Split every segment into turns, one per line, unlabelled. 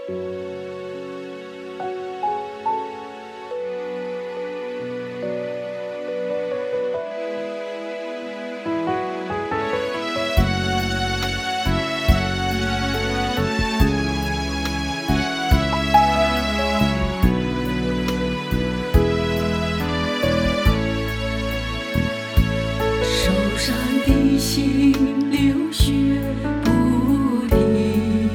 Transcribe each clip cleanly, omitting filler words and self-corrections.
受伤的心流血不停，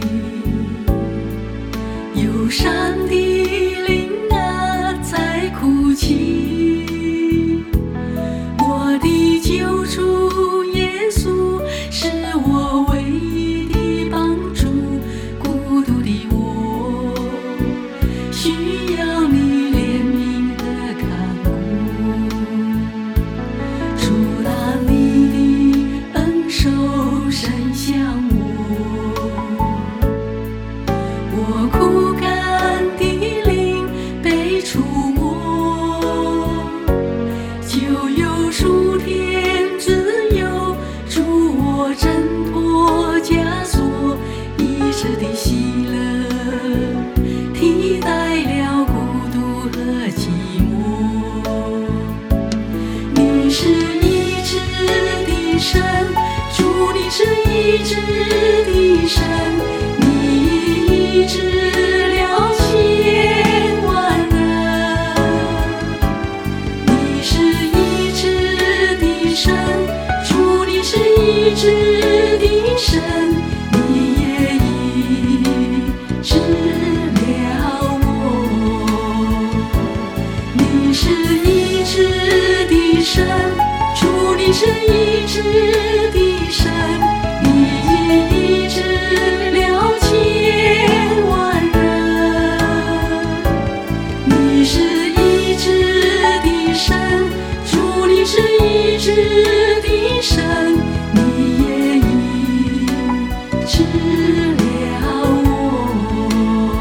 忧伤的灵啊在哭泣。我的救主耶稣是我唯一的帮助，孤独的我需要你怜悯和看顾。主啊，你的恩手伸向我枯干的灵被触摸，就有属天自由，助我挣脱枷锁，一时的喜乐替代了孤独和寂寞。你是医治的神，主，你是医治的神，你医治了千万人。你是医治的神，主，你是医治的神，你也医治了我。你是医治的神，主，你是医治的神，你医治了千万人。你是医治的神，主，你是医治的神，你也医治了我。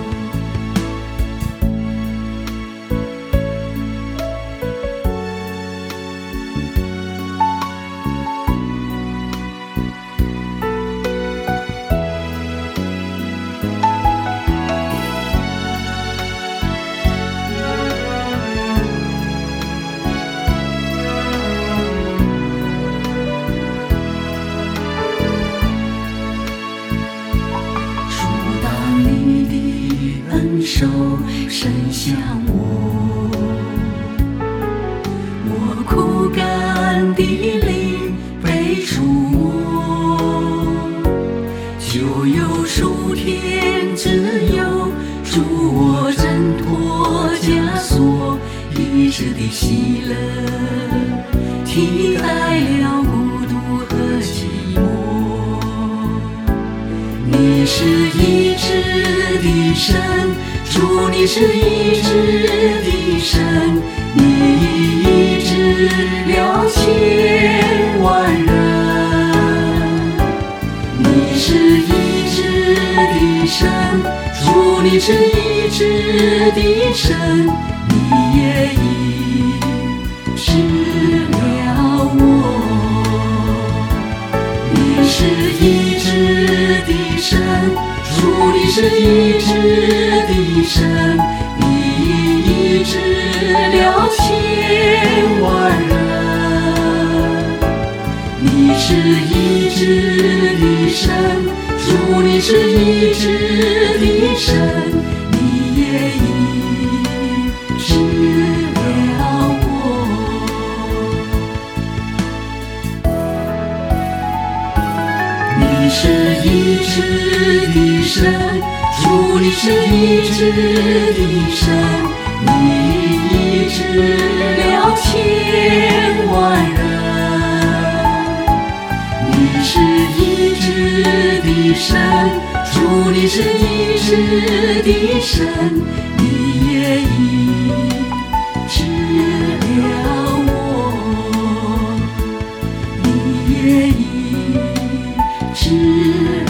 手伸向我枯干的灵被触摸，就有属天自由，助我挣脱枷锁，一时的喜乐替代了孤独和寂寞。你是医治的神，主，你是医治的神，你医治了千万人。你是医治的神，主，你是医治的神，你也医治了我。你是医治的神，主，你是医治的神，你医治了千万人。你是医治的神，主，你是医治的神，你也医治了我。你是医治的神，主，你是医治的神，你医治了千万人。你是医治的神，主，你是医治的神，你也医治了我，你也医治